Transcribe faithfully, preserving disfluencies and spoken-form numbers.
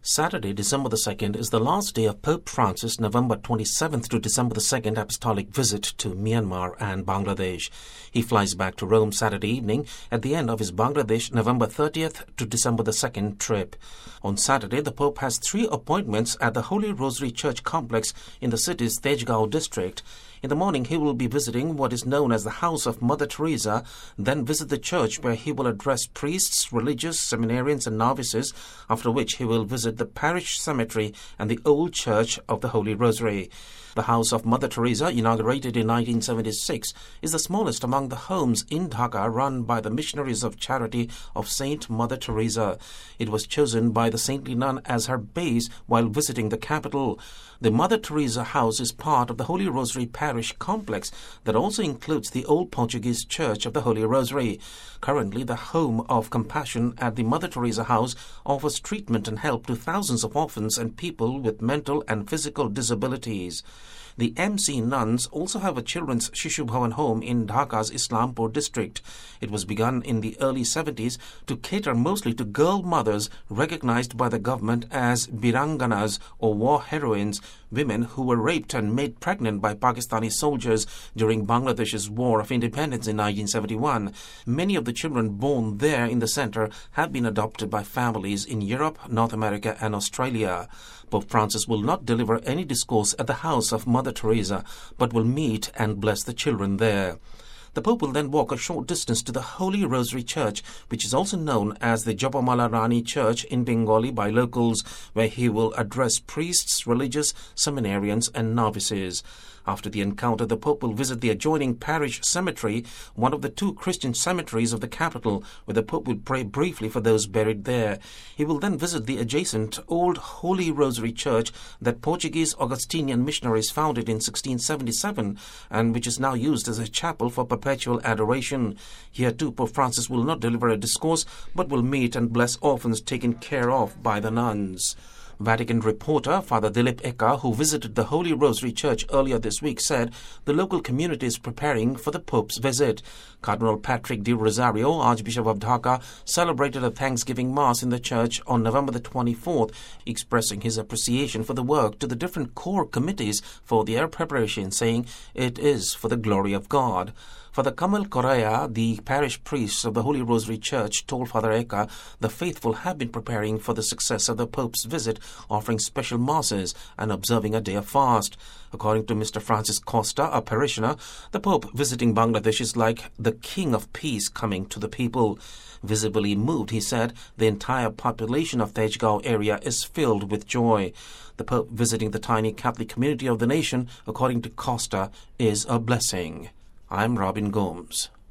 Saturday, December the second, is the last day of Pope Francis' November twenty-seventh to December the second apostolic visit to Myanmar and Bangladesh. He flies back to Rome Saturday evening at the end of his Bangladesh November thirtieth to December the second trip. On Saturday, the Pope has three appointments at the Holy Rosary Church complex in the city's Tejgaon district. In the morning, he will be visiting what is known as the House of Mother Teresa, then visit the church where he will address priests, religious, seminarians and novices, after which he will visit the parish cemetery and the old church of the Holy Rosary. The House of Mother Teresa, inaugurated in nineteen seventy-six, is the smallest among the homes in Dhaka run by the Missionaries of Charity of Saint Mother Teresa. It was chosen by the saintly nun as her base while visiting the capital. The Mother Teresa House is part of the Holy Rosary Parish complex that also includes the old Portuguese Church of the Holy Rosary. Currently, the Home of Compassion at the Mother Teresa House offers treatment and help to thousands of orphans and people with mental and physical disabilities. The M C nuns also have a children's Shishu Bhavan home in Dhaka's Islampur district. It was begun in the early seventies to cater mostly to girl mothers recognized by the government as Biranganas or war heroines, women who were raped and made pregnant by Pakistani soldiers during Bangladesh's War of Independence in nineteen seventy-one. Many of the children born there in the center have been adopted by families in Europe, North America and Australia. Pope Francis will not deliver any discourse at the House of Mother Teresa, but will meet and bless the children there. The Pope will then walk a short distance to the Holy Rosary Church, which is also known as the Jopamala Rani Church in Bengali by locals, where he will address priests, religious, seminarians and novices. After the encounter, the Pope will visit the adjoining parish cemetery, one of the two Christian cemeteries of the capital, where the Pope will pray briefly for those buried there. He will then visit the adjacent Old Holy Rosary Church that Portuguese Augustinian missionaries founded in sixteen seventy-seven and which is now used as a chapel for perpetual adoration. Here too, Pope Francis will not deliver a discourse, but will meet and bless orphans taken care of by the nuns. Vatican reporter Father Dilip Eka, who visited the Holy Rosary Church earlier this week, said the local community is preparing for the Pope's visit. Cardinal Patrick de Rosario, Archbishop of Dhaka, celebrated a Thanksgiving Mass in the church on November the twenty-fourth, expressing his appreciation for the work to the different core committees for their preparation, saying it is for the glory of God. Father Kamal Correa, the parish priest of the Holy Rosary Church, told Father Eka the faithful have been preparing for the success of the Pope's visit, offering special masses and observing a day of fast. According to Mister Francis Costa, a parishioner, the Pope visiting Bangladesh is like the King of Peace coming to the people. Visibly moved, he said, the entire population of Tejgaon area is filled with joy. The Pope visiting the tiny Catholic community of the nation, according to Costa, is a blessing. I'm Robin Gomes.